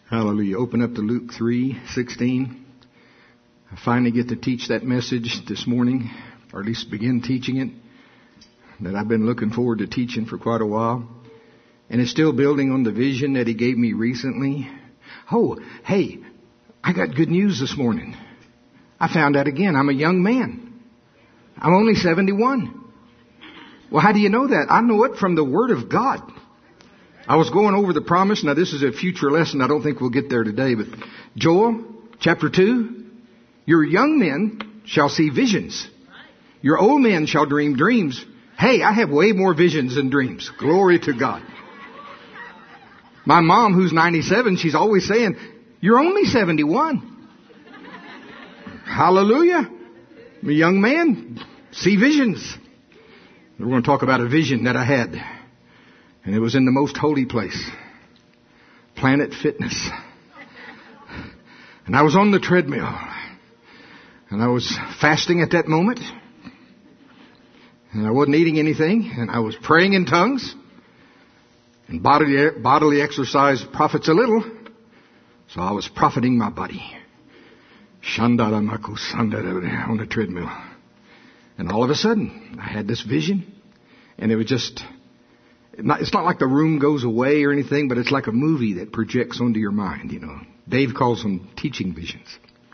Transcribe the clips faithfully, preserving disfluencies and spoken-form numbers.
Hallelujah. Open up to Luke three sixteen. I finally get to teach that message this morning, or at least begin teaching it, that I've been looking forward to teaching for quite a while. And it's still building on the vision that he gave me recently. Oh, hey, I got good news this morning. I found out again, I'm a young man. I'm only seventy-one. Well, how do you know that? I know it from the Word of God. I was going over the promise. Now, this is a future lesson. I don't think we'll get there today. But Joel, chapter two, your young men shall see visions. Your old men shall dream dreams. Hey, I have way more visions than dreams. Glory to God. My mom, who's ninety-seven, she's always saying, you're only seventy-one. Hallelujah. I'm a young man. See visions. We're going to talk about a vision that I had. And it was in the most holy place, Planet Fitness. And I was on the treadmill. And I was fasting at that moment. And I wasn't eating anything. And I was praying in tongues. And bodily, bodily exercise profits a little. So I was profiting my body. Shandaramaku sandara on the treadmill. And all of a sudden, I had this vision. And it was just... It's not like the room goes away or anything, but it's like a movie that projects onto your mind, you know. Dave calls them teaching visions.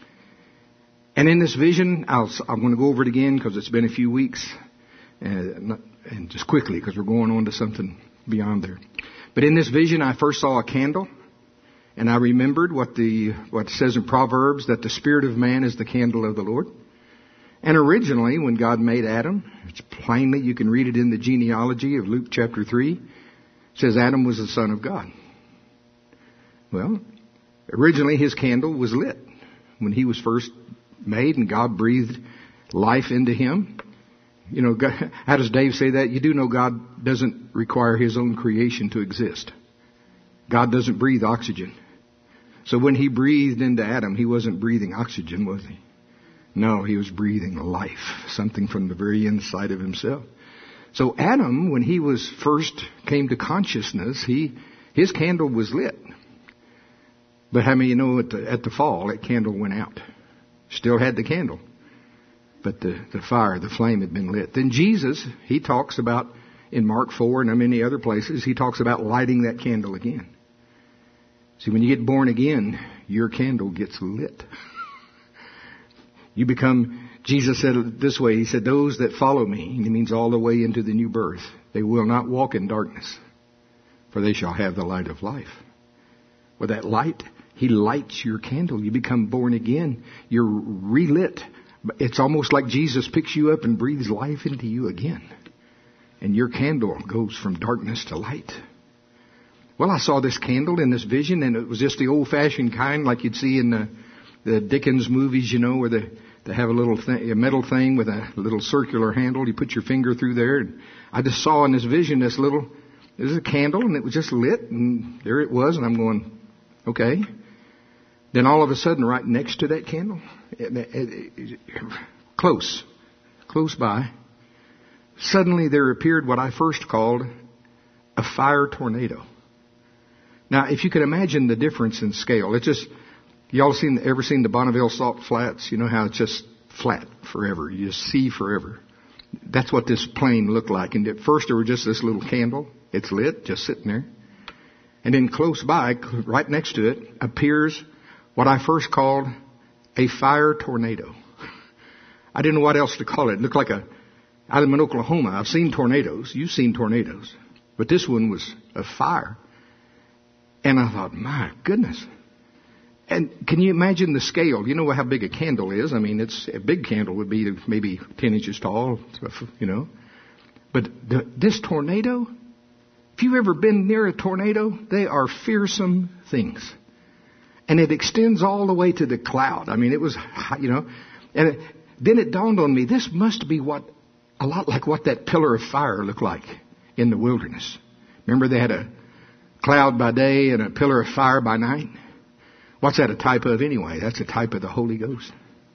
And in this vision, I'll, I'm going to go over it again because it's been a few weeks. And, and just quickly, because we're going on to something beyond there. But in this vision, I first saw a candle. And I remembered what the what it says in Proverbs, that the spirit of man is the candle of the Lord. And originally, when God made Adam, it's plainly, you can read it in the genealogy of Luke chapter three, it says Adam was the son of God. Well, originally his candle was lit when he was first made and God breathed life into him. You know, God, how does Dave say that? You do know God doesn't require his own creation to exist. God doesn't breathe oxygen. So when he breathed into Adam, he wasn't breathing oxygen, was he? No, he was breathing life, something from the very inside of himself. So Adam, when he was first came to consciousness, he his candle was lit. But how many you know at the, at the fall, that candle went out? Still had the candle. But the, the fire, the flame had been lit. Then Jesus, he talks about, in Mark four and many other places, he talks about lighting that candle again. See, when you get born again, your candle gets lit. You become, Jesus said it this way, he said, those that follow me, and he means all the way into the new birth, they will not walk in darkness, for they shall have the light of life. With that light, he lights your candle. You become born again. You're relit. It's almost like Jesus picks you up and breathes life into you again. And your candle goes from darkness to light. Well, I saw this candle in this vision, and it was just the old-fashioned kind like you'd see in the The Dickens movies, you know, where they, they have a little thing, a metal thing with a little circular handle. You put your finger through there. And I just saw in this vision this little, it was a candle and it was just lit. And there it was. And I'm going, okay. Then all of a sudden, right next to that candle, it, it, it, close, close by, suddenly there appeared what I first called a fire tornado. Now, if you can imagine the difference in scale, it just... Y'all seen, ever seen the Bonneville Salt Flats? You know how it's just flat forever. You just see forever. That's what this plane looked like. And at first there was just this little candle. It's lit, just sitting there. And then close by, right next to it, appears what I first called a fire tornado. I didn't know what else to call it. It looked like a, I live in Oklahoma. I've seen tornadoes. You've seen tornadoes. But this one was a fire. And I thought, my goodness. And can you imagine the scale? You know how big a candle is. I mean, it's a big candle would be maybe ten inches tall, you know. But the, this tornado, if you've ever been near a tornado, they are fearsome things. And it extends all the way to the cloud. I mean, it was, you know. And it, then it dawned on me, this must be what, a lot like what that pillar of fire looked like in the wilderness. Remember they had a cloud by day and a pillar of fire by night? What's that a type of anyway? That's a type of the Holy Ghost.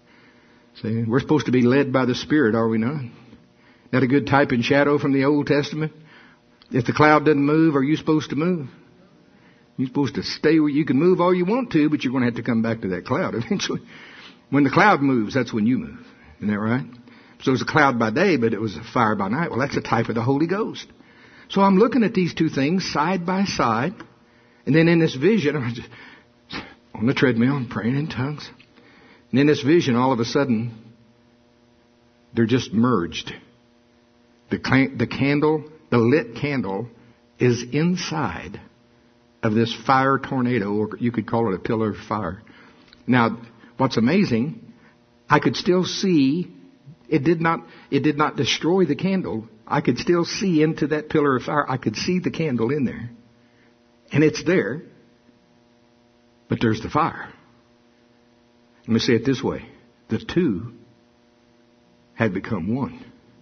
See, we're supposed to be led by the Spirit, are we not? That a good type and shadow from the Old Testament? If the cloud doesn't move, are you supposed to move? You're supposed to stay where you can move all you want to, but you're going to have to come back to that cloud eventually. When the cloud moves, that's when you move. Isn't that right? So it was a cloud by day, but it was a fire by night. Well, that's a type of the Holy Ghost. So I'm looking at these two things side by side. And then in this vision, I'm just on the treadmill, I'm praying in tongues. And in this vision, all of a sudden, they're just merged. The, cl- the candle, the lit candle, is inside of this fire tornado, or you could call it a pillar of fire. Now, what's amazing, I could still see, it did not, it did not destroy the candle. I could still see into that pillar of fire. I could see the candle in there. And it's there. But there's the fire. Let me say it this way. The two had become one.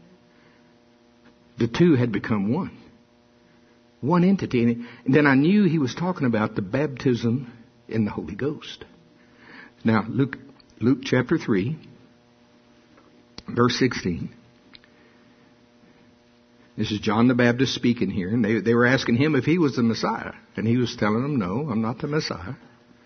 The two had become one. One entity. And then I knew he was talking about the baptism in the Holy Ghost. Now, Luke, Luke chapter three, verse sixteen. This is John the Baptist speaking here. And they, they were asking him if he was the Messiah. And he was telling them, no, I'm not the Messiah.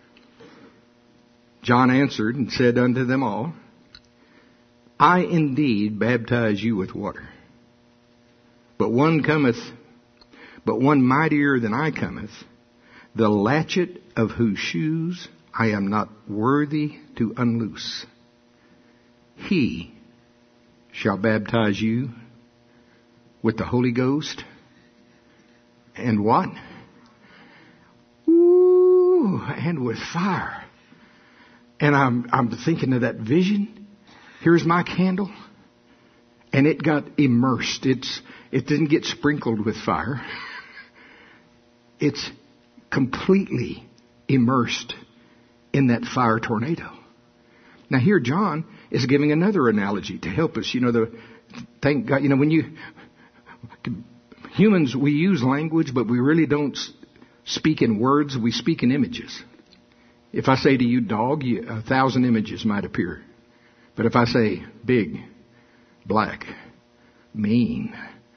John answered and said unto them all, I indeed baptize you with water. But one cometh, but one mightier than I cometh, the latchet of whose shoes I am not worthy to unloose. He shall baptize you with the Holy Ghost and what? Ooh, and with fire. And I'm I'm thinking of that vision. Here's my candle. And it got immersed. It's it didn't get sprinkled with fire. It's completely immersed in that fire tornado. Now here John is giving another analogy to help us. You know, the thank God, you know, when you humans, we use language, but we really don't speak in words. We speak in images. If I say to you, dog, you, a thousand images might appear. But if I say big, black, mean,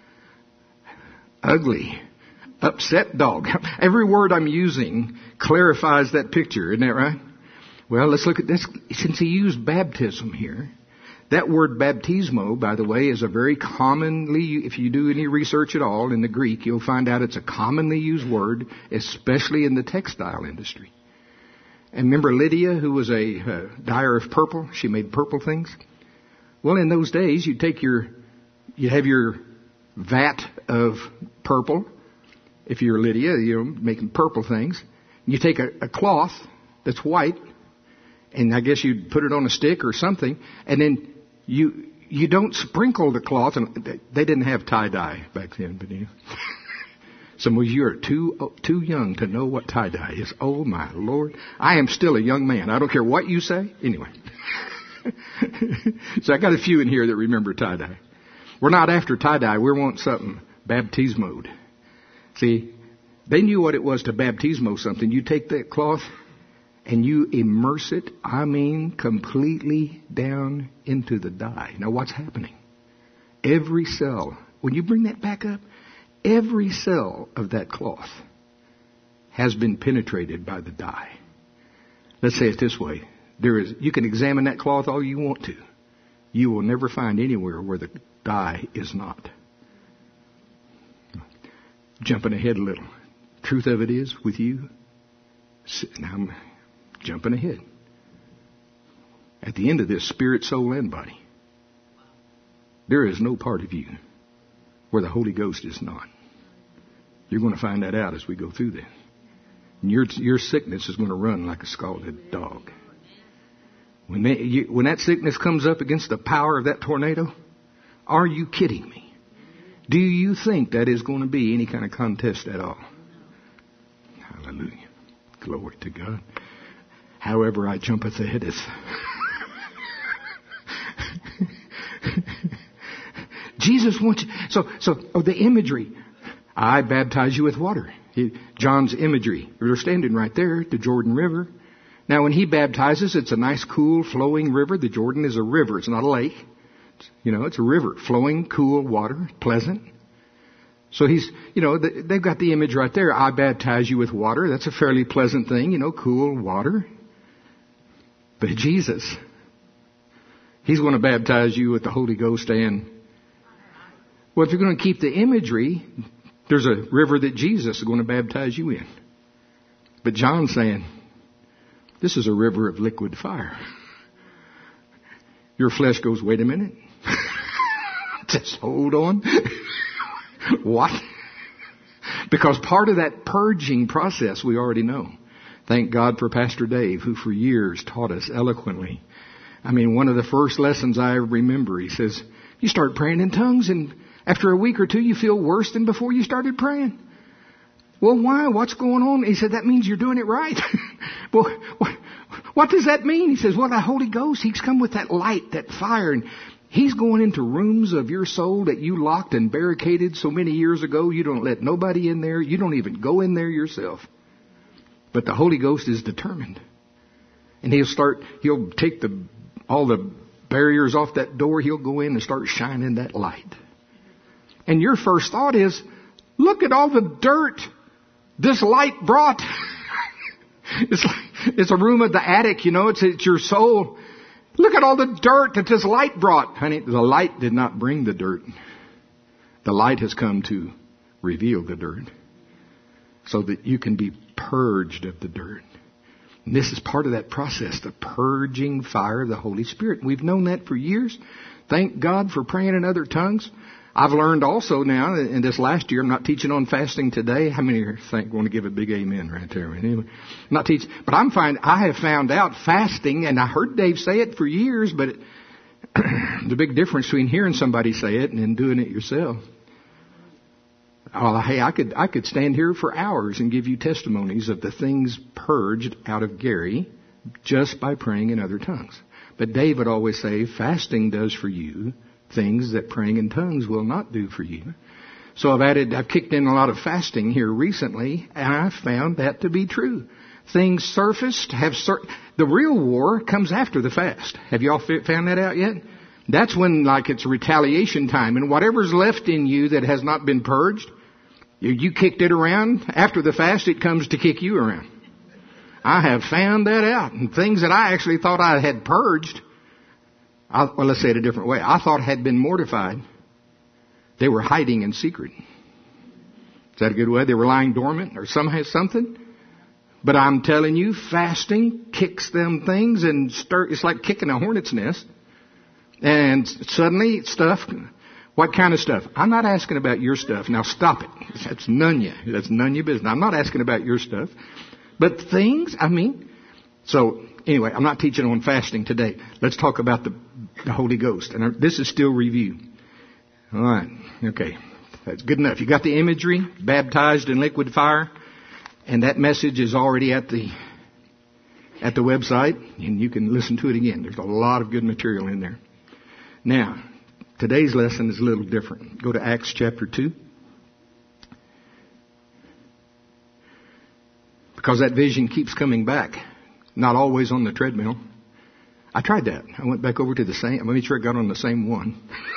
ugly, upset dog, every word I'm using clarifies that picture. Isn't that right? Well, let's look at this. Since he used baptism here, that word baptismo, by the way, is a very commonly, if you do any research at all in the Greek, you'll find out it's a commonly used word, especially in the textile industry. And remember Lydia, who was a uh, dyer of purple? She made purple things. Well, in those days, you take your, you have your vat of purple. If you're Lydia, you're making purple things. You take a, a cloth that's white, and I guess you'd put it on a stick or something, and then you you don't sprinkle the cloth. And they didn't have tie-dye back then, but you know. Some of you are too too young to know what tie-dye is. Oh, my Lord. I am still a young man. I don't care what you say. Anyway. So I got a few in here that remember tie-dye. We're not after tie-dye. We want something baptismoed. See, they knew what it was to baptismo something. You take that cloth and you immerse it, I mean, completely down into the dye. Now, what's happening? Every cell, when you bring that back up, every cell of that cloth has been penetrated by the dye. Let's say it this way. There is, you can examine that cloth all you want to. You will never find anywhere where the dye is not. Jumping ahead a little. Truth of it is, with you, now I'm jumping ahead. At the end of this, spirit, soul, and body, there is no part of you where the Holy Ghost is not. You're going to find that out as we go through this. And your your sickness is going to run like a scalded dog. When they, you, when that sickness comes up against the power of that tornado, are you kidding me? Do you think that is going to be any kind of contest at all? Hallelujah. Glory to God. However I jumpeth ahead is. Jesus wants you. So, so oh, the imagery. I baptize you with water. He, John's imagery. They're standing right there at the Jordan River. Now, when he baptizes, it's a nice, cool, flowing river. The Jordan is a river. It's not a lake. It's, you know, it's a river. Flowing, cool water. Pleasant. So he's, you know, they've got the image right there. I baptize you with water. That's a fairly pleasant thing, you know, cool water. But Jesus, He's going to baptize you with the Holy Ghost and, well, if you're going to keep the imagery, there's a river that Jesus is going to baptize you in. But John's saying, this is a river of liquid fire. Your flesh goes, wait a minute. Just hold on. What? Because part of that purging process we already know. Thank God for Pastor Dave, who for years taught us eloquently. I mean, one of the first lessons I ever remember, he says, you start praying in tongues and after a week or two you feel worse than before you started praying. Well, why? What's going on? He said, that means you're doing it right. Well, what, what does that mean? He says, well, the Holy Ghost, He's come with that light, that fire, and He's going into rooms of your soul that you locked and barricaded so many years ago. You don't let nobody in there. You don't even go in there yourself. But the Holy Ghost is determined. And He'll start, He'll take the all the barriers off that door. He'll go in and start shining that light. And your first thought is, look at all the dirt this light brought. It's like, it's a room of the attic, you know, it's, it's your soul. Look at all the dirt that this light brought. Honey, the light did not bring the dirt. The light has come to reveal the dirt so that you can be purged of the dirt. And this is part of that process, the purging fire of the Holy Spirit. We've known that for years. Thank God for praying in other tongues. I've learned also now, in this last year, I'm not teaching on fasting today. How many think want to give a big amen right there? Anyway, I'm not teaching, but I'm find I have found out fasting, and I heard Dave say it for years, but it, the big difference between hearing somebody say it and then doing it yourself. Oh, hey, I could I could stand here for hours and give you testimonies of the things purged out of Gary just by praying in other tongues. But Dave would always say, fasting does for you things that praying in tongues will not do for you. So I've added, I've kicked in a lot of fasting here recently, and I've found that to be true. Things surfaced, have sur- the real war comes after the fast. Have y'all found that out yet? That's when, like, it's retaliation time, and whatever's left in you that has not been purged, you, you kicked it around. After the fast, it comes to kick you around. I have found that out, and things that I actually thought I had purged, I, well, let's say it a different way. I thought had been mortified. They were hiding in secret. Is that a good way? They were lying dormant or somehow something. But I'm telling you, fasting kicks them things and stir. It's like kicking a hornet's nest. And suddenly stuff. What kind of stuff? I'm not asking about your stuff. Now stop it. That's none ya. That's none your business. I'm not asking about your stuff. But things, I mean, so anyway, I'm not teaching on fasting today. Let's talk about the, the Holy Ghost. And this is still review. All right. Okay. That's good enough. You got the imagery, baptized in liquid fire. And that message is already at the at the website. And you can listen to it again. There's a lot of good material in there. Now, today's lesson is a little different. Go to Acts chapter two. Because that vision keeps coming back. Not always on the treadmill. I tried that. I went back over to the same. I made sure I got on the same one.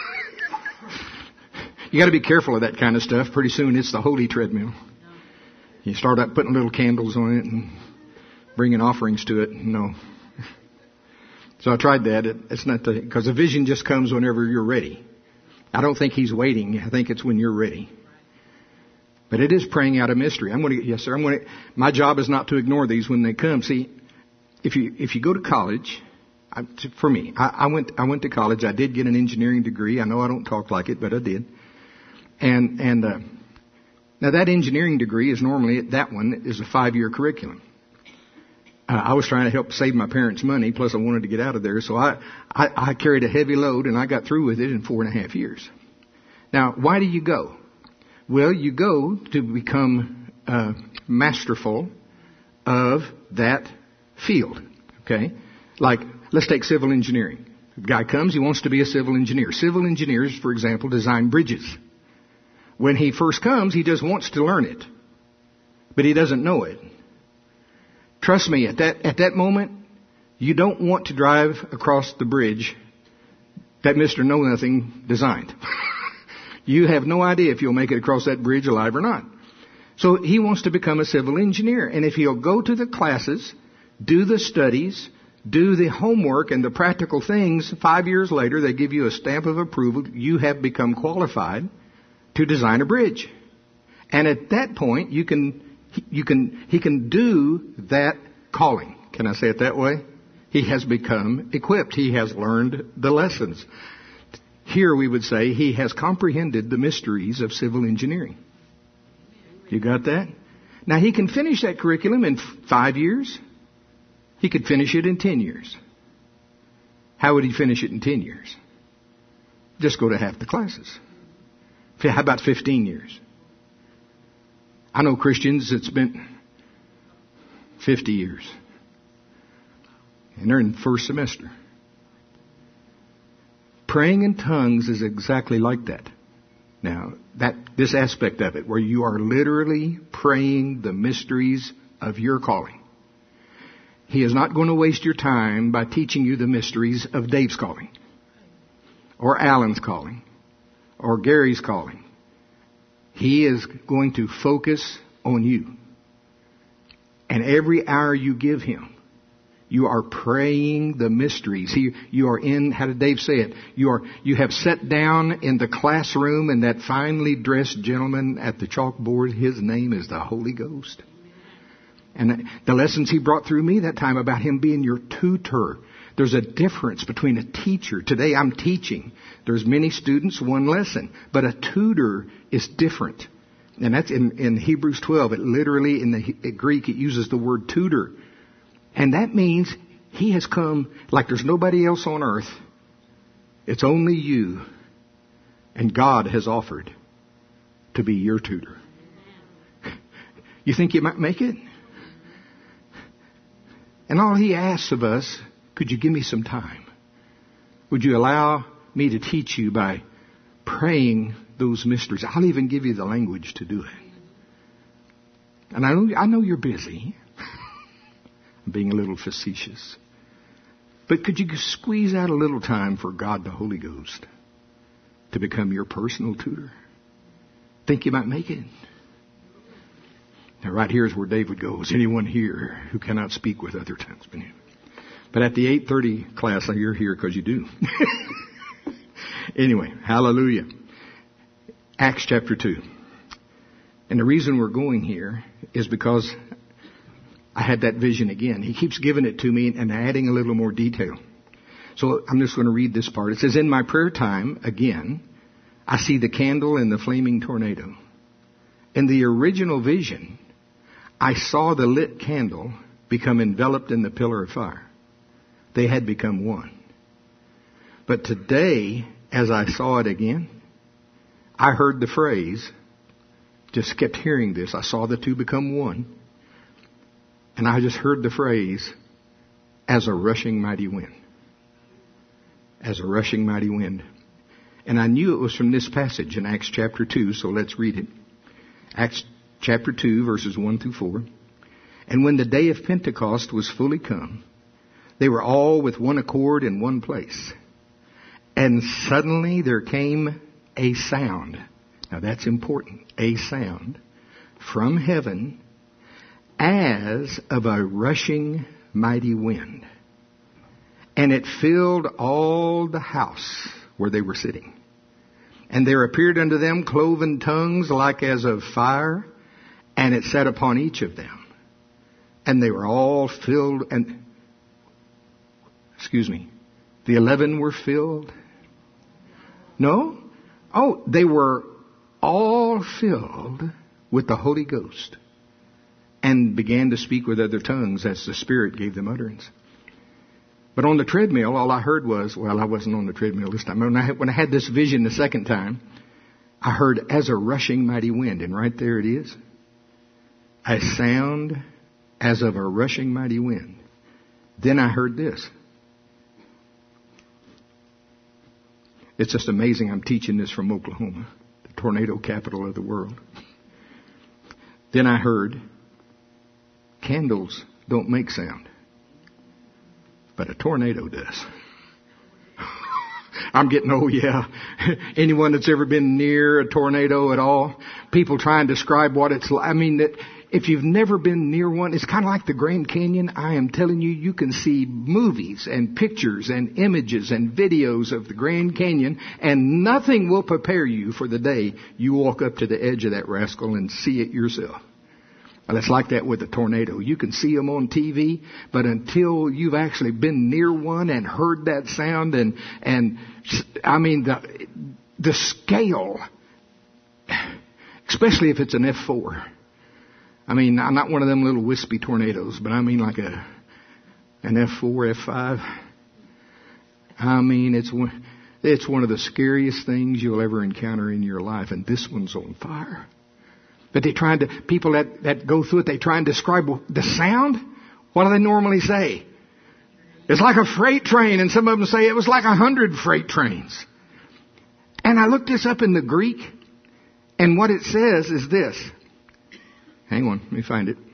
You got to be careful of that kind of stuff. Pretty soon it's the holy treadmill. You start up putting little candles on it and bringing offerings to it. No. So I tried that. It, it's not the, because the vision just comes whenever you're ready. I don't think He's waiting. I think it's when you're ready. But it is praying out a mystery. I'm going to, yes, sir. I'm going to. My job is not to ignore these when they come. See, if you if you go to college, I, for me, I, I went I went to college. I did get an engineering degree. I know I don't talk like it, but I did. And and uh, now that engineering degree is normally that one is a five-year curriculum. Uh, I was trying to help save my parents money. Plus, I wanted to get out of there, so I, I I carried a heavy load, and I got through with it in four and a half years. Now, why do you go? Well, you go to become uh, masterful of that field, okay? Like, let's take civil engineering. The guy comes, he wants to be a civil engineer. Civil engineers, for example, design bridges. When he first comes, he just wants to learn it, but he doesn't know it. Trust me, at that at that moment, you don't want to drive across the bridge that Mister Know Nothing designed. You have no idea if you'll make it across that bridge alive or not. So he wants to become a civil engineer. And if he'll go to the classes, do the studies, do the homework and the practical things, five years later they give you a stamp of approval. You have become qualified to design a bridge. And at that point, you can, you can, he can do that calling. Can I say it that way? He has become equipped. He has learned the lessons. Here we would say he has comprehended the mysteries of civil engineering. You got that? Now he can finish that curriculum in five years. He could finish it in ten years. How would he finish it in ten years? Just go to half the classes. How about fifteen years? I know Christians that spent fifty years. And they're in the first semester. Praying in tongues is exactly like that. Now, that this aspect of it, where you are literally praying the mysteries of your calling. He is not going to waste your time by teaching you the mysteries of Dave's calling, or Alan's calling, or Gary's calling. He is going to focus on you. And every hour you give him, you are praying the mysteries. He, you are in, how did Dave say it? You are, you have sat down in the classroom and that finely dressed gentleman at the chalkboard, his name is the Holy Ghost. And the lessons he brought through me that time about him being your tutor. There's a difference between a teacher. Today I'm teaching. There's many students, one lesson. But a tutor is different. And that's in, in Hebrews twelve. It literally, in the Greek, it uses the word tutor. And that means he has come like there's nobody else on earth. It's only you. And God has offered to be your tutor. You think you might make it? And all he asks of us, could you give me some time? Would you allow me to teach you by praying those mysteries? I'll even give you the language to do it. And I know, I know you're busy. I'm being a little facetious. But could you squeeze out a little time for God the Holy Ghost to become your personal tutor? Think you might make it? Now right here is where David goes. Anyone here who cannot speak with other tongues? But at the eight thirty class, you're here because you do. Anyway, hallelujah. Acts chapter two. And the reason we're going here is because I had that vision again. He keeps giving it to me and adding a little more detail. So I'm just going to read this part. It says, in my prayer time, again, I see the candle and the flaming tornado. In the original vision, I saw the lit candle become enveloped in the pillar of fire. They had become one. But today, as I saw it again, I heard the phrase, just kept hearing this. I saw the two become one. And I just heard the phrase, as a rushing mighty wind. As a rushing mighty wind. And I knew it was from this passage in Acts chapter two, so let's read it. Acts chapter two, verses one through four. And when the day of Pentecost was fully come, they were all with one accord in one place. And suddenly there came a sound. Now that's important. A sound from heaven as of a rushing mighty wind. And it filled all the house where they were sitting. And there appeared unto them cloven tongues like as of fire, and it sat upon each of them. And they were all filled, and, excuse me, the eleven were filled. No? Oh, they were all filled with the Holy Ghost and began to speak with other tongues as the Spirit gave them utterance. But on the treadmill, all I heard was, well, I wasn't on the treadmill this time. When I, when I had this vision the second time, I heard as a rushing mighty wind. And right there it is. A sound as of a rushing mighty wind. Then I heard this. It's just amazing. I'm teaching this from Oklahoma, the tornado capital of the world. Then I heard, candles don't make sound, but a tornado does. I'm getting old, yeah. Anyone that's ever been near a tornado at all, people try and describe what it's like. I mean, that if you've never been near one, it's kind of like the Grand Canyon. I am telling you, you can see movies and pictures and images and videos of the Grand Canyon, and nothing will prepare you for the day you walk up to the edge of that rascal and see it yourself. Well, it's like that with a tornado. You can see them on T V, but until you've actually been near one and heard that sound, and and I mean the the scale, especially if it's an F four. I mean, I'm not one of them little wispy tornadoes, but I mean like a an F four, F five. I mean, it's one, it's one of the scariest things you'll ever encounter in your life, and this one's on fire. But they try to, people that, that go through it, they try and describe the sound. What do they normally say? It's like a freight train, and some of them say it was like a hundred freight trains. And I looked this up in the Greek, and what it says is this. Hang on, let me find it.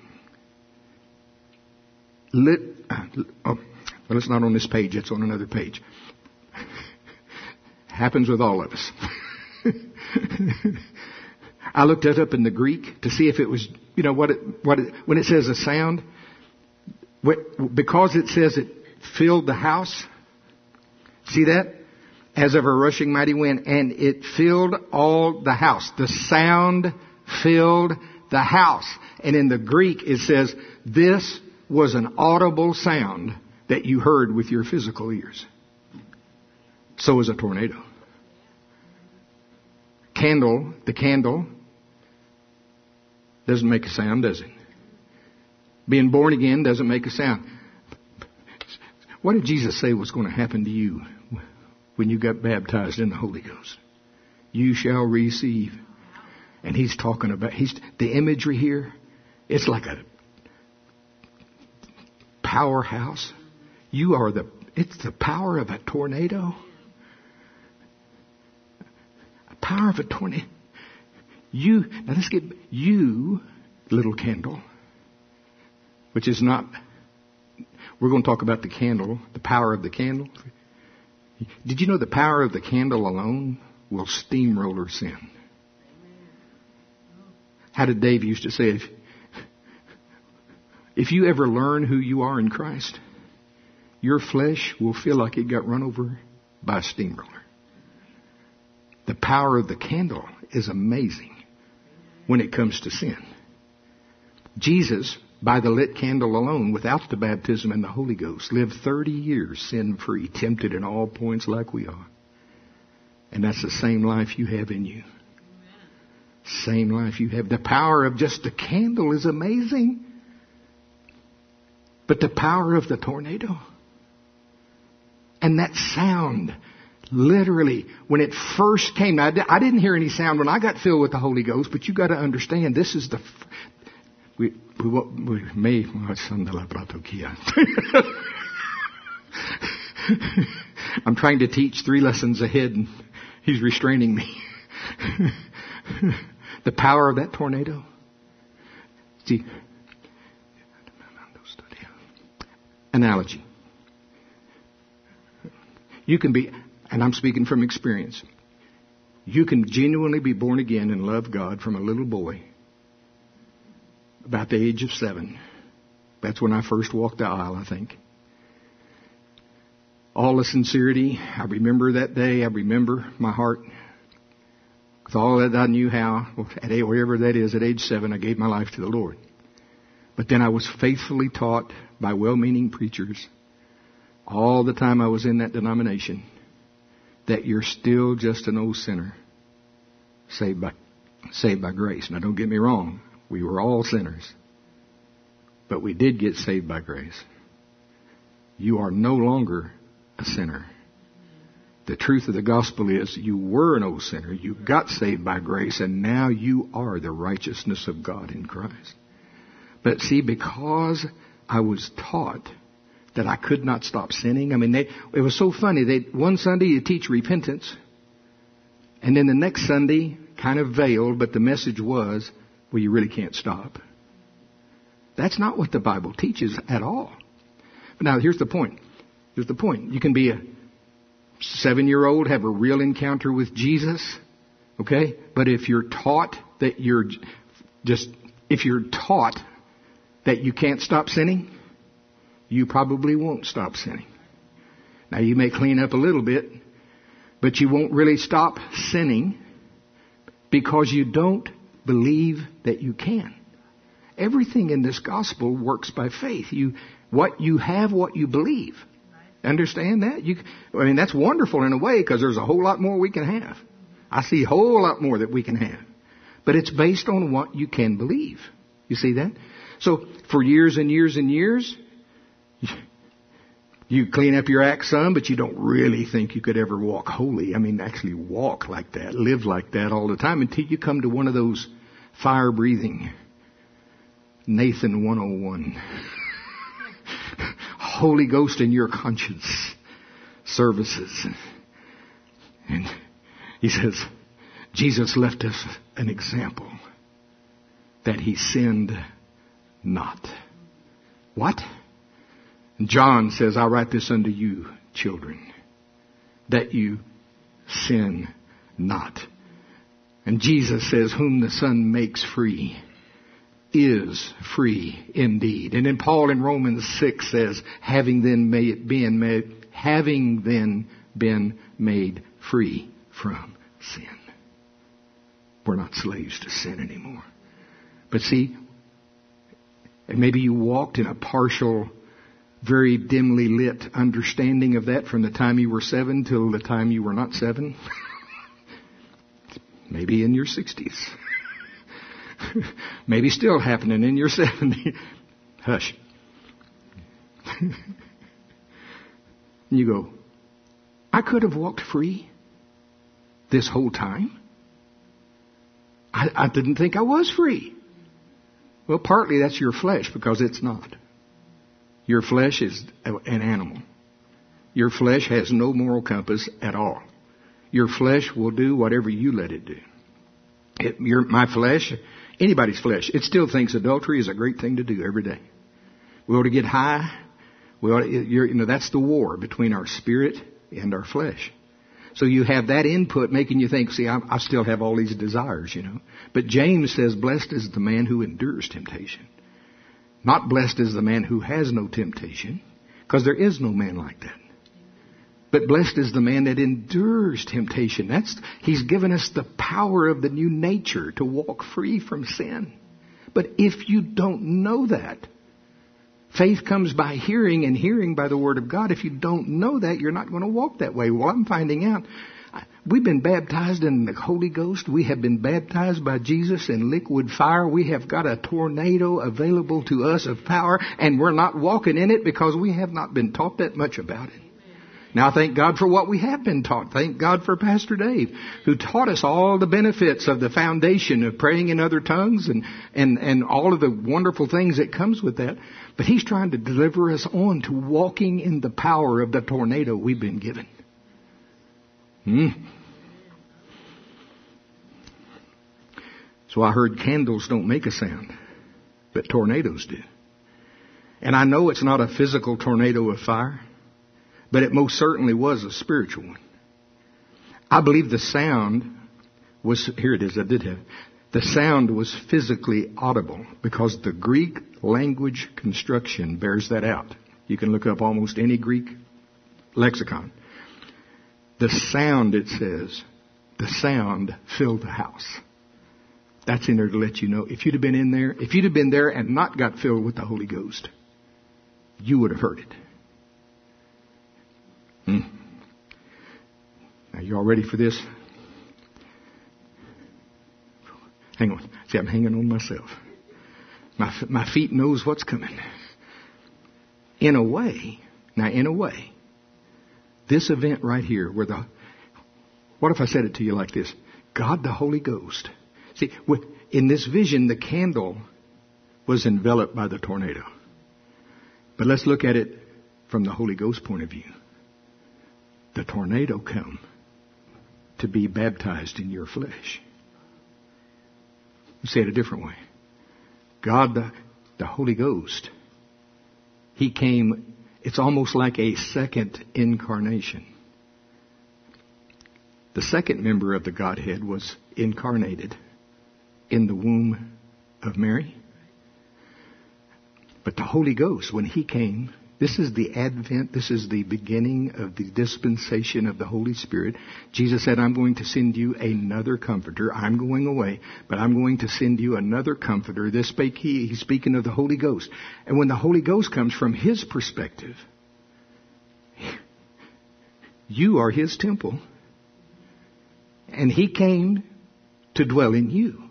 Lit, uh, oh, well, it's not on this page, it's on another page. Happens with all of us. I looked it up in the Greek to see if it was, you know, what it, what it, when it says a sound, what, because it says it filled the house. See that? As of a rushing mighty wind, and it filled all the house. The sound filled the house. And in the Greek it says this was an audible sound that you heard with your physical ears. So is a tornado. Candle, the candle doesn't make a sound, does it? Being born again doesn't make a sound. What did Jesus say was going to happen to you when you got baptized in the Holy Ghost? You shall receive. And he's talking about, he's the imagery here, it's like a powerhouse. You are the, it's the power of a tornado. A power of a tornado. You, now let's get, you, little candle, which is not, we're going to talk about the candle, the power of the candle. Did you know the power of the candle alone will steamroller sin? How did Dave used to say, if, if you ever learn who you are in Christ, your flesh will feel like it got run over by a steamroller. The power of the candle is amazing when it comes to sin. Jesus, by the lit candle alone, without the baptism in the Holy Ghost, lived thirty years sin-free, tempted in all points like we are. And that's the same life you have in you. Same life you have. The power of just the candle is amazing. But the power of the tornado and that sound, literally, when it first came, I didn't hear any sound when I got filled with the Holy Ghost, but you got to understand, this is the, we, we, we may, I'm trying to teach three lessons ahead and he's restraining me. The power of that tornado. See, analogy. You can be, and I'm speaking from experience, you can genuinely be born again and love God from a little boy, about the age of seven. That's when I first walked the aisle, I think. All the sincerity, I remember that day, I remember my heart. With all that I knew how, at age, wherever that is, at age seven, I gave my life to the Lord. But then I was faithfully taught by well-meaning preachers all the time I was in that denomination that you're still just an old sinner saved by, saved by grace. Now don't get me wrong, we were all sinners. But we did get saved by grace. You are no longer a sinner. The truth of the gospel is you were an old sinner, you got saved by grace, and now you are the righteousness of God in Christ. But see, because I was taught that I could not stop sinning, I mean, they, it was so funny. They, one Sunday you teach repentance, and then the next Sunday, kind of veiled, but the message was, well, you really can't stop. That's not what the Bible teaches at all. But now here's the point. Here's the point. You can be a seven-year-old have a real encounter with Jesus. Okay? But if you're taught that you're just, if you're taught that you can't stop sinning, you probably won't stop sinning. Now you may clean up a little bit, but you won't really stop sinning because you don't believe that you can. Everything in this gospel works by faith. You, what you have, what you believe. Understand that? You, I mean, that's wonderful in a way because there's a whole lot more we can have. I see a whole lot more that we can have. But it's based on what you can believe. You see that? So for years and years and years, you clean up your act some, but you don't really think you could ever walk holy. I mean, actually walk like that, live like that all the time until you come to one of those fire-breathing Nathan one oh one Holy Ghost in your conscience services. And he says, Jesus left us an example that he sinned not. What? And John says, I write this unto you, children, that you sin not. And Jesus says, whom the Son makes free is free indeed. And then Paul in Romans six says, having then made, been made, having then been made free from sin. We're not slaves to sin anymore. But see, and maybe you walked in a partial, very dimly lit understanding of that from the time you were seven till the time you were not seven. Maybe in your sixties. Maybe still happening in your seventies. Hush. And you go, I could have walked free this whole time. I, I didn't think I was free. Well, partly that's your flesh because it's not. Your flesh is an animal. Your flesh has no moral compass at all. Your flesh will do whatever you let it do. It, your, my flesh, anybody's flesh, it still thinks adultery is a great thing to do every day. We ought to get high. We ought to, you're, you know, that's the war between our spirit and our flesh. So you have that input making you think, see, I, I still have all these desires, you know. But James says, blessed is the man who endures temptation. Not blessed is the man who has no temptation, because there is no man like that. But blessed is the man that endures temptation. That's, he's given us the power of the new nature to walk free from sin. But if you don't know that, faith comes by hearing and hearing by the Word of God. If you don't know that, you're not going to walk that way. Well, I'm finding out. We've been baptized in the Holy Ghost. We have been baptized by Jesus in liquid fire. We have got a tornado available to us of power, and we're not walking in it because we have not been taught that much about it. Now, thank God for what we have been taught. Thank God for Pastor Dave, who taught us all the benefits of the foundation of praying in other tongues and, and, and all of the wonderful things that comes with that. But he's trying to deliver us on to walking in the power of the tornado we've been given. Hmm. So I heard candles don't make a sound, but tornadoes do. And I know it's not a physical tornado of fire, but it most certainly was a spiritual one. I believe the sound was, here it is, I did have, the sound was physically audible because the Greek language construction bears that out. You can look up almost any Greek lexicon. The sound, it says, the sound filled the house. That's in there to let you know. If you'd have been in there, if you'd have been there and not got filled with the Holy Ghost, you would have heard it. Hmm. Now, you all ready for this? Hang on. See, I'm hanging on myself. My, my feet knows what's coming. In a way, now in a way, this event right here, where the, what if I said it to you like this? God the Holy Ghost. See, in this vision, the candle was enveloped by the tornado. But let's look at it from the Holy Ghost point of view. The tornado come to be baptized in your flesh. Say it a different way. God, the, the Holy Ghost, He came, it's almost like a second incarnation. The second member of the Godhead was incarnated in the womb of Mary. But the Holy Ghost, when He came, this is the advent, this is the beginning of the dispensation of the Holy Spirit. Jesus said, I'm going to send you another comforter. I'm going away, but I'm going to send you another comforter. This spake He, He's speaking of the Holy Ghost. And when the Holy Ghost comes from His perspective, you are His temple. And He came to dwell in you.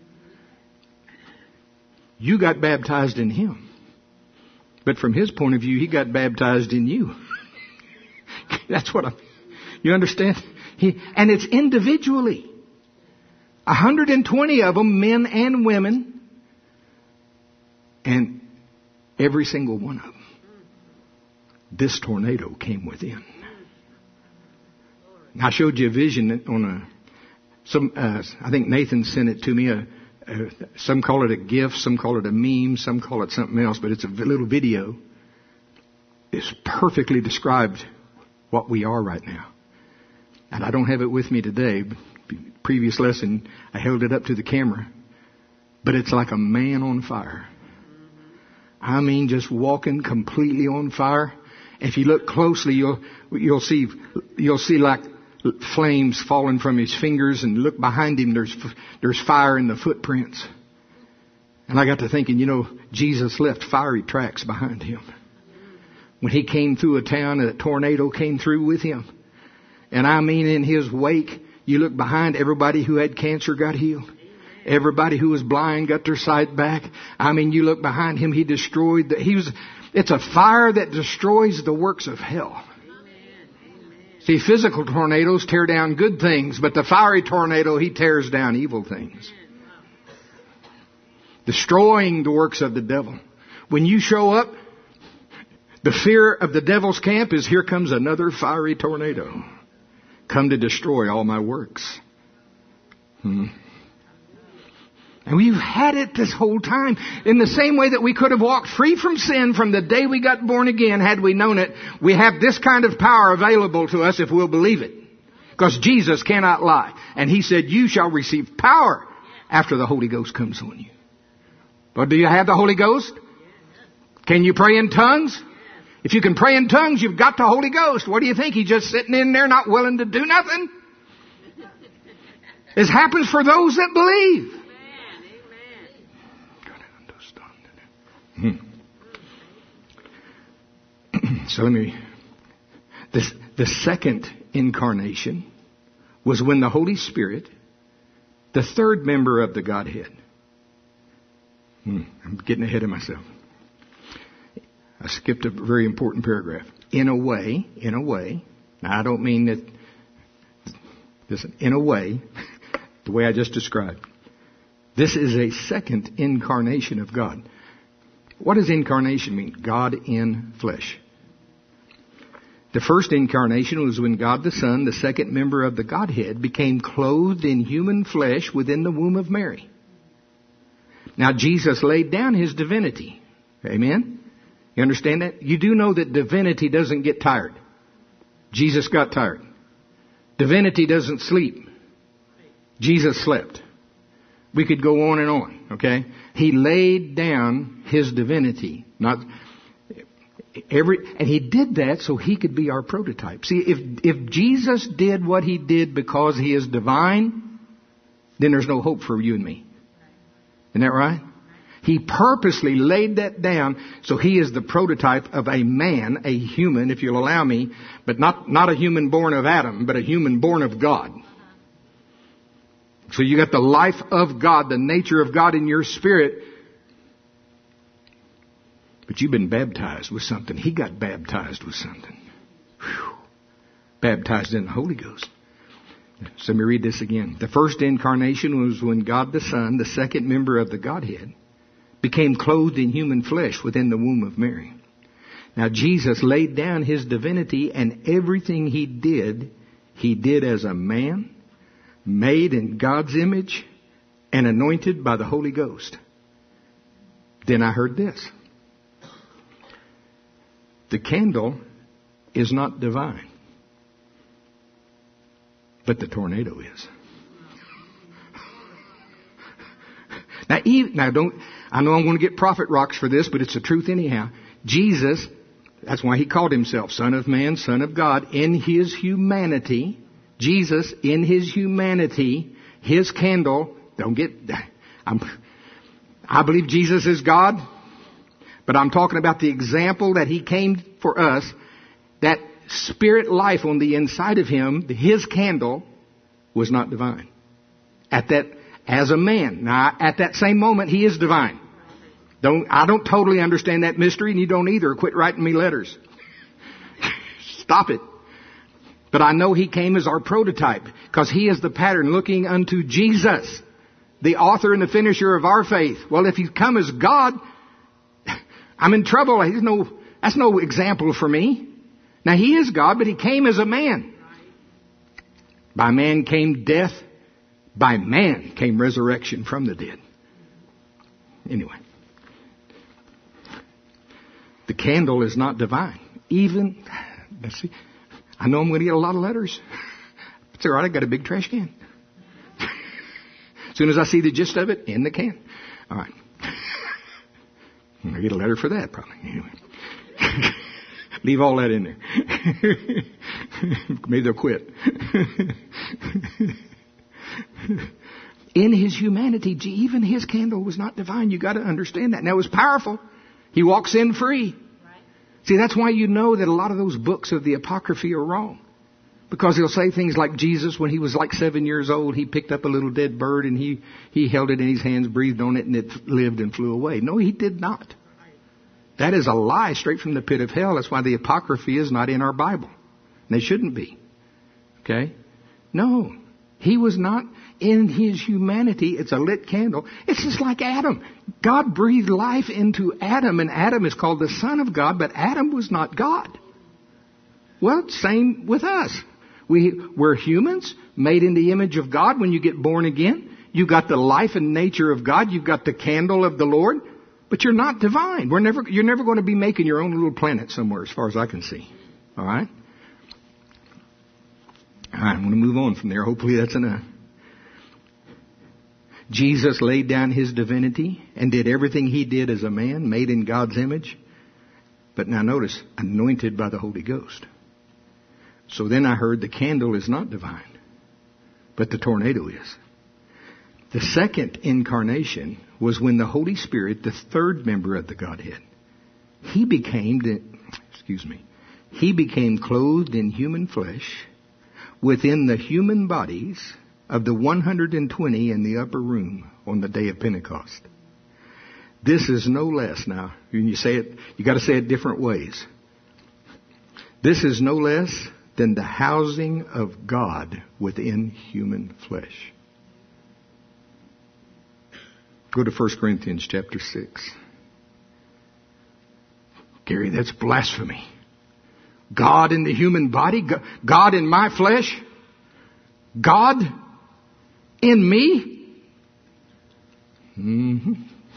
You got baptized in Him. But from His point of view, He got baptized in you. That's what I'm... You understand? He, and it's individually. one hundred twenty of them, men and women. And every single one of them. This tornado came within. I showed you a vision on a... Some, uh, I think Nathan sent it to me. A, a, some call it a GIF, some call it a meme, some call it something else, but it's a little video. It's perfectly described what we are right now. And I don't have it with me today. Previous lesson, I held it up to the camera. But it's like a man on fire. I mean, just walking completely on fire. If you look closely, you'll you'll see you'll see like flames falling from his fingers, and look behind him. There's there's fire in the footprints. And I got to thinking, you know, Jesus left fiery tracks behind Him. When He came through a town, a tornado came through with Him. And I mean, in His wake, you look behind, everybody who had cancer got healed. Everybody who was blind got their sight back. I mean, you look behind Him, He destroyed the, He was, it's a fire that destroys the works of hell. See, physical tornadoes tear down good things, but the fiery tornado, He tears down evil things. Destroying the works of the devil. When you show up, the fear of the devil's camp is, here comes another fiery tornado. Come to destroy all my works. Hmm. And we've had it this whole time. In the same way that we could have walked free from sin from the day we got born again, had we known it, we have this kind of power available to us if we'll believe it. Because Jesus cannot lie. And He said, you shall receive power after the Holy Ghost comes on you. But do you have the Holy Ghost? Can you pray in tongues? If you can pray in tongues, you've got the Holy Ghost. What do you think? He's just sitting in there not willing to do nothing? It happens for those that believe. Hmm. So let me... This, the second incarnation was when the Holy Spirit, the third member of the Godhead... Hmm, I'm getting ahead of myself. I skipped a very important paragraph. In a way, in a way... Now I don't mean that... Listen, in a way, the way I just described. This is a second incarnation of God. What does incarnation mean? God in flesh. The first incarnation was when God the Son, the second member of the Godhead, became clothed in human flesh within the womb of Mary. Now Jesus laid down His divinity. Amen? You understand that? You do know that divinity doesn't get tired. Jesus got tired. Divinity doesn't sleep. Jesus slept. We could go on and on, okay? He laid down His divinity. Not every, and He did that so He could be our prototype. See, if, if Jesus did what He did because He is divine, then there's no hope for you and me. Isn't that right? He purposely laid that down so He is the prototype of a man, a human, if you'll allow me, but not, not a human born of Adam, but a human born of God. So you got the life of God, the nature of God in your spirit. But you've been baptized with something. He got baptized with something. Whew. Baptized in the Holy Ghost. So let me read this again. The first incarnation was when God the Son, the second member of the Godhead, became clothed in human flesh within the womb of Mary. Now Jesus laid down His divinity, and everything He did, He did as a man, made in God's image and anointed by the Holy Ghost. Then I heard this. The candle is not divine. But the tornado is. Now, even, now don't, I know I'm going to get prophet rocks for this, but it's the truth anyhow. Jesus, that's why he called himself Son of Man, Son of God, in his humanity. Jesus, in his humanity, his candle, don't get, I'm, I believe Jesus is God, but I'm talking about the example that he came for us, that spirit life on the inside of him, his candle, was not divine. At that, as a man. Now, at that same moment, he is divine. Don't, I don't totally understand that mystery, and you don't either. Quit writing me letters. Stop it. But I know he came as our prototype, because he is the pattern looking unto Jesus, the author and the finisher of our faith. Well, if he's come as God, I'm in trouble. He's no, that's no example for me. Now, he is God, but he came as a man. By man came death. By man came resurrection from the dead. Anyway. The candle is not divine. Even, let's see, I know I'm going to get a lot of letters. It's all right, I got a big trash can. As soon as I see the gist of it, in the can. All right. I'll get a letter for that, probably. Anyway. Leave all that in there. Maybe they'll quit. In his humanity, even his candle was not divine. You got to understand that. Now, it was powerful. He walks in free. Right. See, that's why you know that a lot of those books of the Apocrypha are wrong. Because he'll say things like Jesus, when he was like seven years old, he picked up a little dead bird and he, he held it in his hands, breathed on it, and it lived and flew away. No, he did not. That is a lie straight from the pit of hell. That's why the Apocrypha is not in our Bible. And they shouldn't be. Okay? No. He was not in his humanity. It's a lit candle. It's just like Adam. God breathed life into Adam, and Adam is called the Son of God, but Adam was not God. Well, same with us. We, we're humans made in the image of God. When you get born again, you've got the life and nature of God. You've got the candle of the Lord, but you're not divine. We're never, you're never going to be making your own little planet somewhere, as far as I can see. All right? All right, I'm going to move on from there. Hopefully that's enough. Jesus laid down his divinity and did everything he did as a man, made in God's image. But now notice, anointed by the Holy Ghost. So then I heard the candle is not divine, but the tornado is. The second incarnation was when the Holy Spirit, the third member of the Godhead, he became, the, excuse me, he became clothed in human flesh within the human bodies of the one hundred twenty in the upper room on the day of Pentecost. This is no less, now, when you say it, you got to say it different ways. This is no less than the housing of God within human flesh. Go to First Corinthians chapter six. Gary, that's blasphemy. God in the human body? God in my flesh? God in me? Mm-hmm.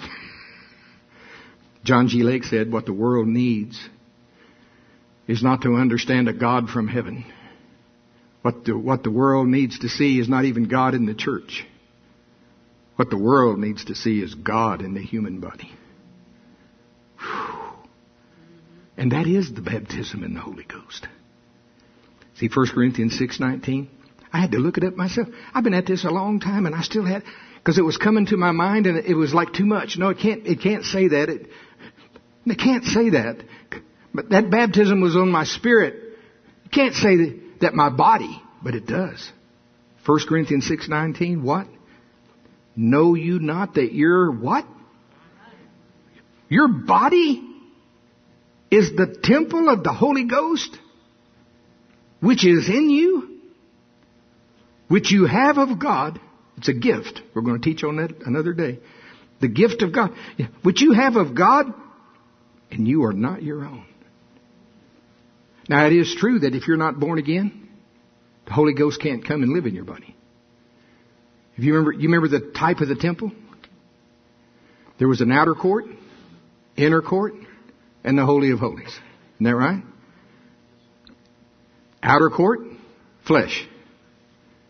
John G. Lake said what the world needs is not to understand a God from heaven. What the, what the world needs to see is not even God in the church. What the world needs to see is God in the human body. Whew. And that is the baptism in the Holy Ghost. See, First Corinthians six nineteen. I had to look it up myself. I've been at this a long time, and I still had, because it was coming to my mind, and it was like too much. No, it can't. It can't say that. It, it can't say that. But that baptism was on my spirit. You can't say that, that my body, but it does. First Corinthians six nineteen. What? Know you not that your what? Your body is the temple of the Holy Ghost, which is in you, which you have of God. It's a gift. We're going to teach on that another day. The gift of God, which you have of God, and you are not your own. Now, it is true that if you're not born again, the Holy Ghost can't come and live in your body. If you remember, you remember the type of the temple? There was an outer court, inner court, and the Holy of Holies. Isn't that right? Outer court, flesh.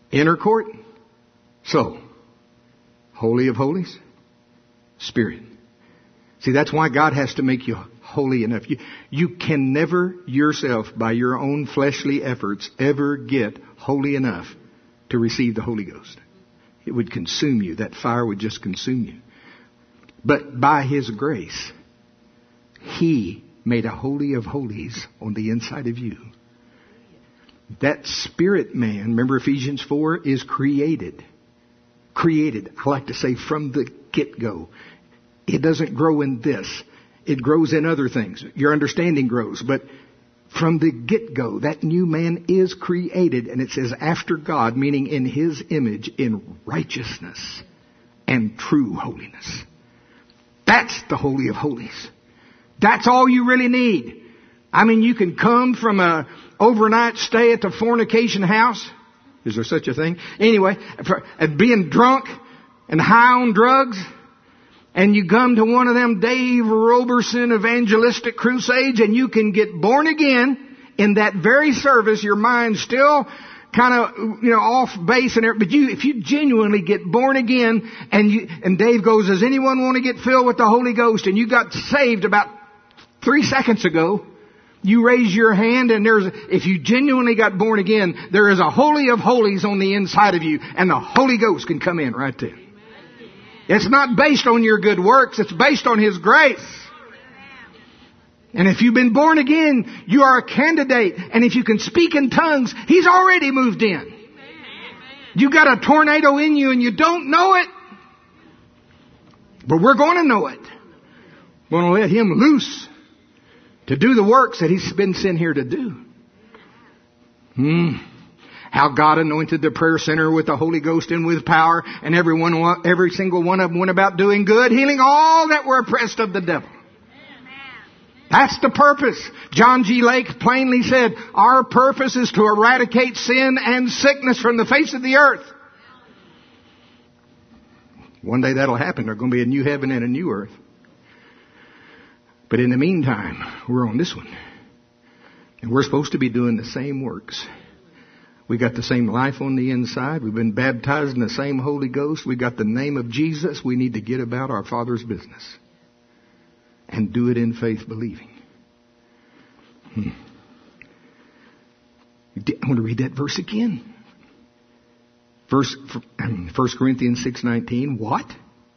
Inner court, soul. Holy of holies, spirit. See, that's why God has to make you holy enough. You, you can never yourself, by your own fleshly efforts, ever get holy enough to receive the Holy Ghost. It would consume you. That fire would just consume you. But by His grace, He made a holy of holies on the inside of you. That spirit man, remember Ephesians four, is created. Created, I like to say, from the get-go. It doesn't grow in this. It grows in other things. Your understanding grows. But from the get-go, that new man is created. And it says after God, meaning in His image, in righteousness and true holiness. That's the Holy of Holies. That's all you really need. I mean, you can come from a overnight stay at the fornication house. Is there such a thing? Anyway, for, uh, being drunk and high on drugs, and you come to one of them Dave Roberson evangelistic crusades, and you can get born again in that very service. Your mind's still kind of, you know, off base and everything. But you, if you genuinely get born again, and you, and Dave goes, does anyone want to get filled with the Holy Ghost? And you got saved about three seconds ago. You raise your hand, and there's, if you genuinely got born again, there is a holy of holies on the inside of you, and the Holy Ghost can come in right there. It's not based on your good works. It's based on His grace. And if you've been born again, you are a candidate. And if you can speak in tongues, He's already moved in. You got a tornado in you and you don't know it. But we're going to know it. We're going to let Him loose to do the works that He's been sent here to do. Hmm. How God anointed the prayer center with the Holy Ghost and with power, and everyone, every single one of them went about doing good, healing all that were oppressed of the devil. That's the purpose. John G. Lake plainly said, our purpose is to eradicate sin and sickness from the face of the earth. One day that'll happen. There's going to be a new heaven and a new earth. But in the meantime, we're on this one. And we're supposed to be doing the same works. We got the same life on the inside. We've been baptized in the same Holy Ghost. We got the name of Jesus. We need to get about our Father's business. And do it in faith believing. Hmm. I want to read that verse again. Verse, First Corinthians six nineteen. What?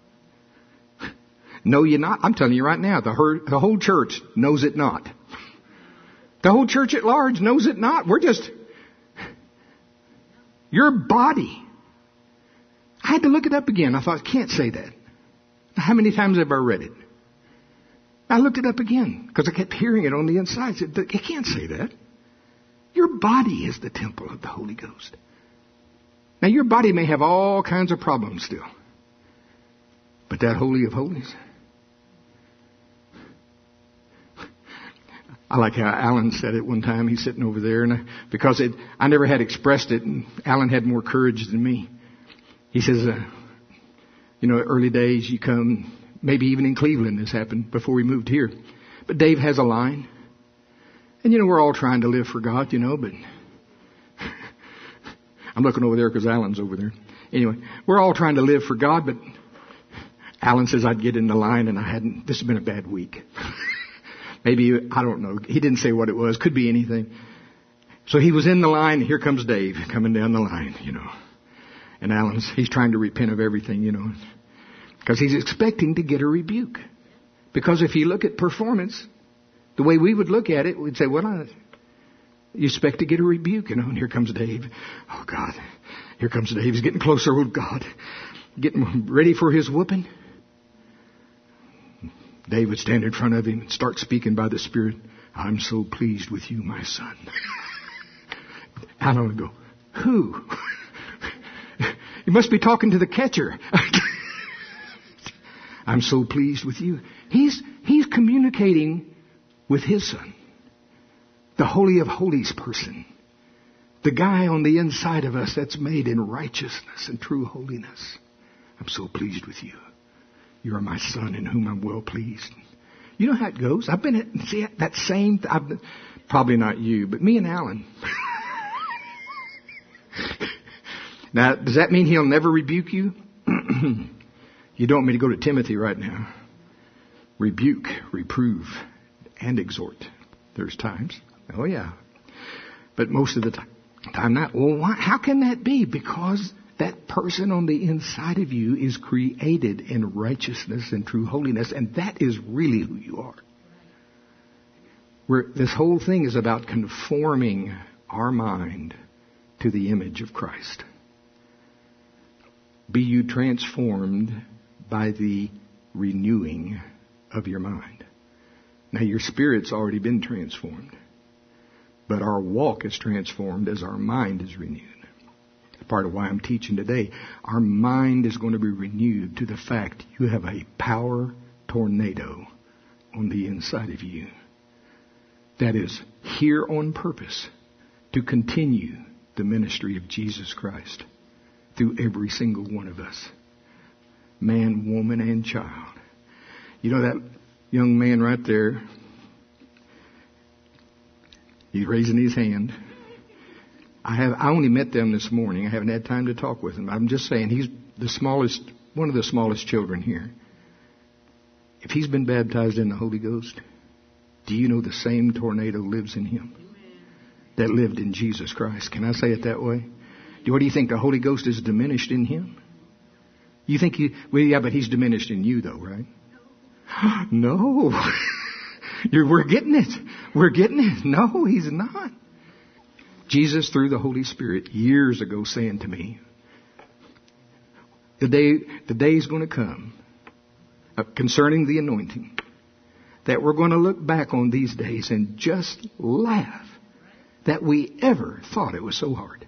Know ye not? I'm telling you right now, the, her, the whole church knows it not. The whole church at large knows it not. We're just... Your body. I had to look it up again. I thought, I can't say that. How many times have I read it? I looked it up again because I kept hearing it on the inside. I said, I can't say that. Your body is the temple of the Holy Ghost. Now, your body may have all kinds of problems still. But that Holy of Holies. I like how Alan said it one time. He's sitting over there, and I, because it, I never had expressed it, and Alan had more courage than me. He says, uh, you know, early days you come, maybe even in Cleveland this happened before we moved here. But Dave has a line. And, you know, we're all trying to live for God, you know, but I'm looking over there because Alan's over there. Anyway, we're all trying to live for God, but Alan says I'd get in the line, and I hadn't. This has been a bad week. Maybe, I don't know. He didn't say what it was. Could be anything. So he was in the line. Here comes Dave coming down the line, you know. And Alan's, he's trying to repent of everything, you know. Because he's expecting to get a rebuke. Because if you look at performance, the way we would look at it, we'd say, well, I, you expect to get a rebuke, you know. And here comes Dave. Oh, God. Here comes Dave. He's getting closer. Oh, God. Getting ready for his whooping. Dave would stand in front of him and start speaking by the Spirit. I'm so pleased with you, my son. Alan would go, who? You must be talking to the catcher. I'm so pleased with you. He's, he's communicating with his son. The Holy of Holies person. The guy on the inside of us that's made in righteousness and true holiness. I'm so pleased with you. You are my son in whom I'm well pleased. You know how it goes. I've been at, see that same, I've been, probably not you, but me and Alan. Now, does that mean He'll never rebuke you? You don't want me to go to Timothy right now. Rebuke, reprove, and exhort. There's times. Oh, yeah. But most of the time, time not. Well, why, how can that be? Because that person on the inside of you is created in righteousness and true holiness, and that is really who you are. Where this whole thing is about conforming our mind to the image of Christ. Be you transformed by the renewing of your mind. Now, your spirit's already been transformed, but our walk is transformed as our mind is renewed. That's part of why I'm teaching today. Our mind is going to be renewed to the fact you have a power tornado on the inside of you that is here on purpose to continue the ministry of Jesus Christ through every single one of us. Man, woman, and child. You know that young man right there? He's raising his hand. I have I only met them this morning. I haven't had time to talk with him. I'm just saying he's the smallest, one of the smallest children here. If he's been baptized in the Holy Ghost, do you know the same tornado lives in him that lived in Jesus Christ? Can I say it that way? What do you think? The Holy Ghost is diminished in him? You think he, well, yeah, but he's diminished in you though, right? No. You're, we're getting it. We're getting it. No, he's not. Jesus, through the Holy Spirit, years ago saying to me, the day, the day is going to come uh, concerning the anointing that we're going to look back on these days and just laugh that we ever thought it was so hard.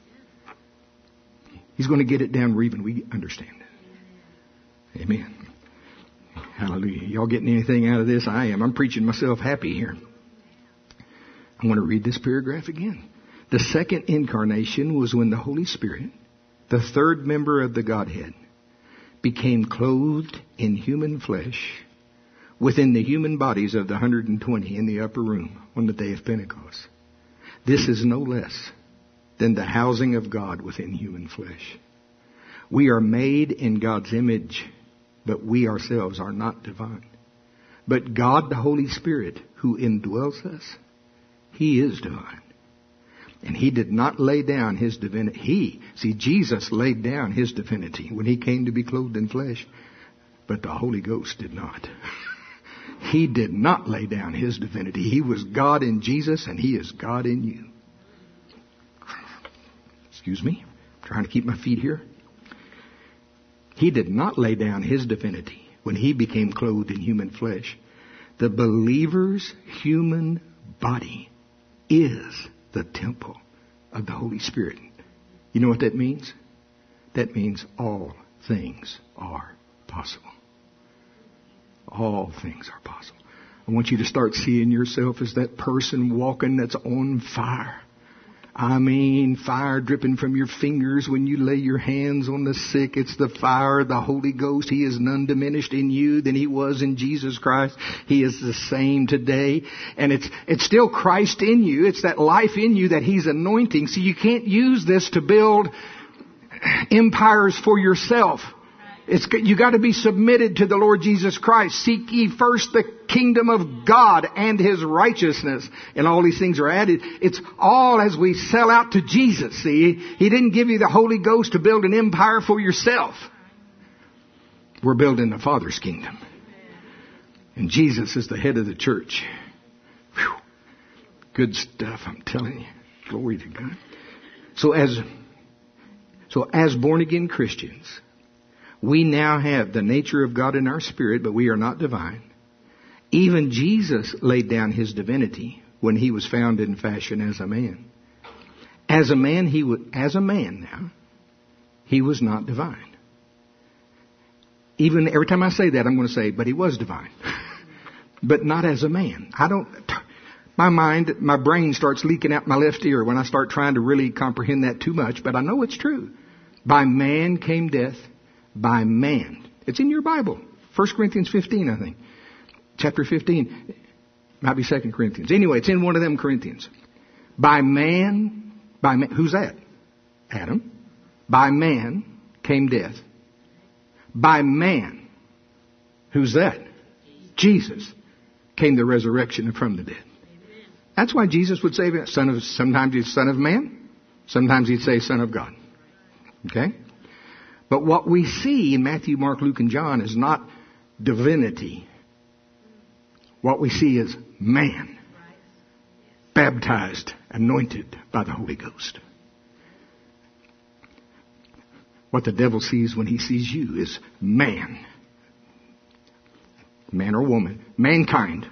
He's going to get it down where even we understand it. Amen. Hallelujah. Y'all getting anything out of this? I am. I'm preaching myself happy here. I want to read this paragraph again. The second incarnation was when the Holy Spirit, the third member of the Godhead, became clothed in human flesh within the human bodies of the one hundred twenty in the upper room on the day of Pentecost. This is no less than the housing of God within human flesh. We are made in God's image, but we ourselves are not divine. But God, the Holy Spirit, who indwells us, He is divine. And He did not lay down His divinity. He, see, Jesus laid down His divinity when He came to be clothed in flesh, but the Holy Ghost did not. He did not lay down His divinity. He was God in Jesus, and He is God in you. Excuse me. I'm trying to keep my feet here. He did not lay down His divinity when He became clothed in human flesh. The believer's human body is the temple of the Holy Spirit. You know what that means? That means all things are possible. All things are possible. I want you to start seeing yourself as that person walking that's on fire. I mean, fire dripping from your fingers when you lay your hands on the sick. It's the fire of the Holy Ghost. He is none diminished in you than He was in Jesus Christ. He is the same today. And it's it's still Christ in you. It's that life in you that He's anointing. So you can't use this to build empires for yourself. It's, you got to be submitted to the Lord Jesus Christ. Seek ye first the kingdom of God and His righteousness, and all these things are added. It's all as we sell out to Jesus. See, He didn't give you the Holy Ghost to build an empire for yourself. We're building the Father's kingdom. And Jesus is the head of the church. Whew. Good stuff, I'm telling you. Glory to God. So as, so as born-again Christians, we now have the nature of God in our spirit, but we are not divine. Even Jesus laid down His divinity when He was found in fashion as a man. As a man, he was, as a man now, He was not divine. Even every time I say that, I'm going to say, but He was divine. But not as a man. I don't, my mind, my brain starts leaking out my left ear when I start trying to really comprehend that too much, but I know it's true. By man came death. By man. It's in your Bible. First Corinthians fifteen, I think. Chapter fifteen. Might be Second Corinthians. Anyway, it's in one of them Corinthians. By man, by man. Who's that? Adam. By man came death. By man. Who's that? Jesus. Came the resurrection from the dead. That's why Jesus would say, son of, sometimes he's son of man. Sometimes he'd say son of God. Okay? But what we see in Matthew, Mark, Luke, and John is not divinity. What we see is man. Baptized, anointed by the Holy Ghost. What the devil sees when he sees you is man. Man or woman. Mankind.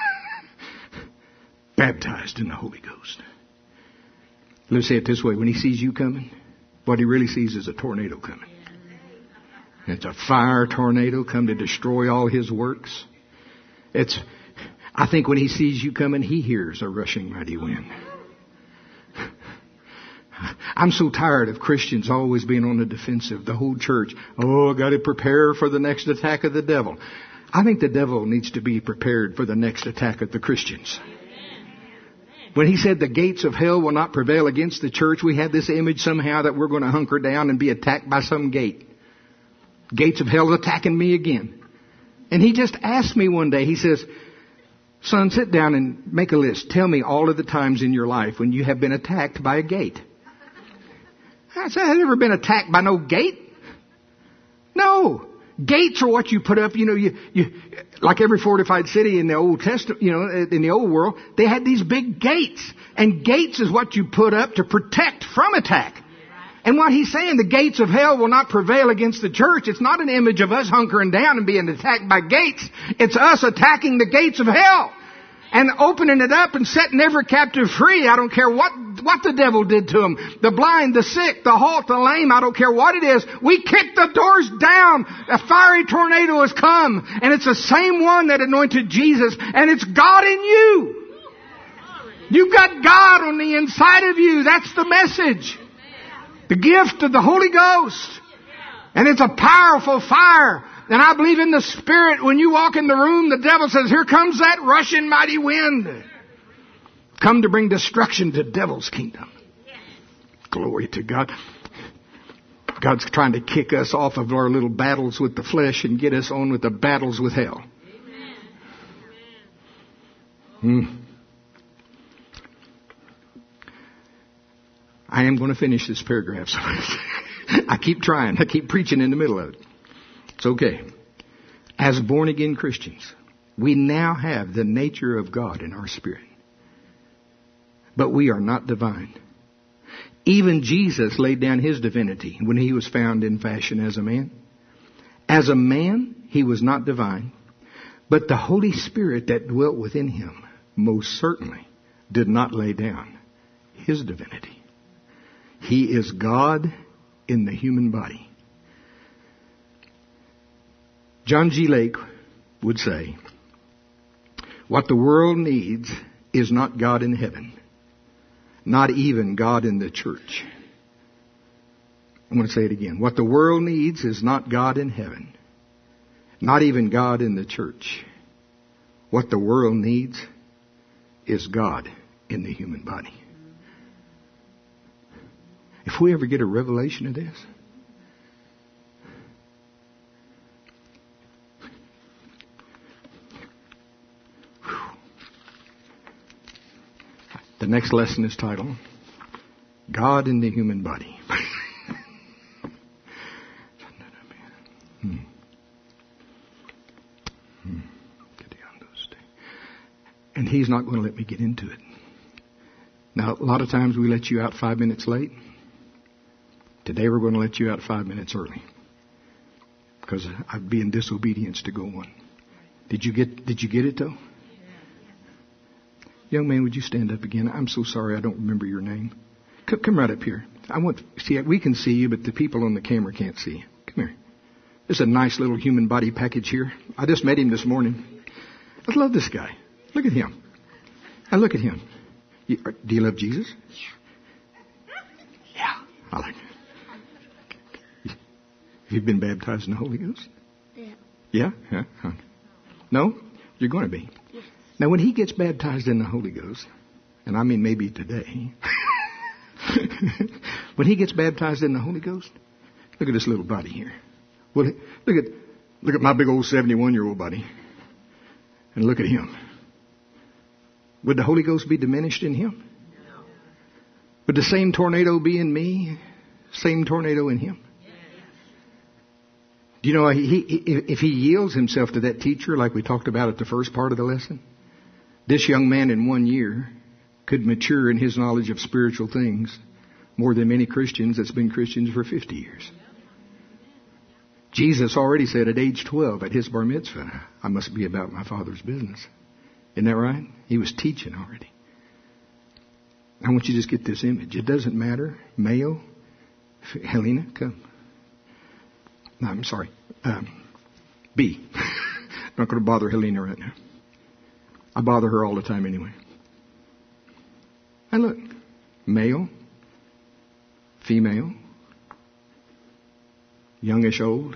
Baptized in the Holy Ghost. Let's say it this way. When he sees you coming, what he really sees is a tornado coming. It's a fire tornado come to destroy all his works. It's, I think when he sees you coming, he hears a rushing mighty wind. I'm so tired of Christians always being on the defensive. The whole church, oh, got to prepare for the next attack of the devil. I think the devil needs to be prepared for the next attack of the Christians. When he said the gates of hell will not prevail against the church, we had this image somehow that we're going to hunker down and be attacked by some gate. Gates of hell attacking me again. And he just asked me one day, he says, son, sit down and make a list. Tell me all of the times in your life when you have been attacked by a gate. I said, I've never been attacked by no gate. No. Gates are what you put up, you know, you, you, like every fortified city in the Old Testament, you know, in the old world, they had these big gates. And gates is what you put up to protect from attack. And what he's saying, the gates of hell will not prevail against the church. It's not an image of us hunkering down and being attacked by gates. It's us attacking the gates of hell. And opening it up and setting every captive free. I don't care what, what the devil did to them. The blind, the sick, the halt, the lame. I don't care what it is. We kick the doors down. A fiery tornado has come. And it's the same one that anointed Jesus. And it's God in you. You've got God on the inside of you. That's the message. The gift of the Holy Ghost. And it's a powerful fire. And I believe in the Spirit, when you walk in the room, the devil says, here comes that rushing mighty wind. Come to bring destruction to the devil's kingdom. Glory to God. God's trying to kick us off of our little battles with the flesh and get us on with the battles with hell. Hmm. I am going to finish this paragraph. I keep trying. I keep preaching in the middle of it. It's okay. As born-again Christians, we now have the nature of God in our spirit. But we are not divine. Even Jesus laid down his divinity when he was found in fashion as a man. As a man, he was not divine. But the Holy Spirit that dwelt within him most certainly did not lay down his divinity. He is God in the human body. John G. Lake would say, what the world needs is not God in heaven, not even God in the church. I'm going to say it again. What the world needs is not God in heaven, not even God in the church. What the world needs is God in the human body. If we ever get a revelation of this, the next lesson is titled, God in the Human Body. hmm. Hmm. And he's not going to let me get into it. Now, a lot of times we let you out five minutes late. Today we're going to let you out five minutes early. Because I'd be in disobedience to go on. Did you get, did you get it though? Young man, would you stand up again? I'm so sorry, I don't remember your name. Come, come right up here. I want see. We can see you, but the people on the camera can't see you. Come here. There's a nice little human body package here. I just met him this morning. I love this guy. Look at him. Now look at him. You, do you love Jesus? Yeah, I like it. Have you been baptized in the Holy Ghost? Yeah. Yeah? Yeah? Huh. No? You're going to be. Now, when he gets baptized in the Holy Ghost, and I mean maybe today, When he gets baptized in the Holy Ghost, look at this little body here. Well, look at look at my big old seventy-one-year-old body. And look at him. Would the Holy Ghost be diminished in him? No. Would the same tornado be in me? Same tornado in him? Yes. Do you know, he, he, if he yields himself to that teacher like we talked about at the first part of the lesson, this young man in one year could mature in his knowledge of spiritual things more than many Christians that's been Christians for fifty years. Jesus already said at age twelve at his bar mitzvah, I must be about my Father's business. Isn't that right? He was teaching already. I want you to just get this image. It doesn't matter. Male. Helena, come. No, I'm sorry. Um, B. Not going to bother Helena right now. I bother her all the time anyway. And look. Male. Female. Youngish old.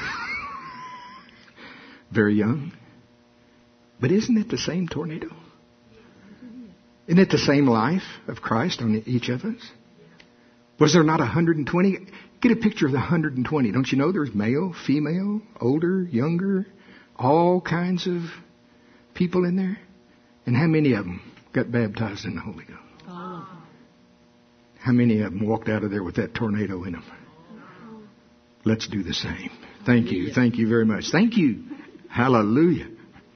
Very young. But isn't it the same tornado? Isn't it the same life of Christ on each of us? Was there not one hundred twenty? Get a picture of the one hundred twenty. Don't you know there's male, female, older, younger, all kinds of people in there? And how many of them got baptized in the Holy Ghost? Oh. How many of them walked out of there with that tornado in them? Let's do the same. Thank you. Thank you very much. Thank you. Hallelujah.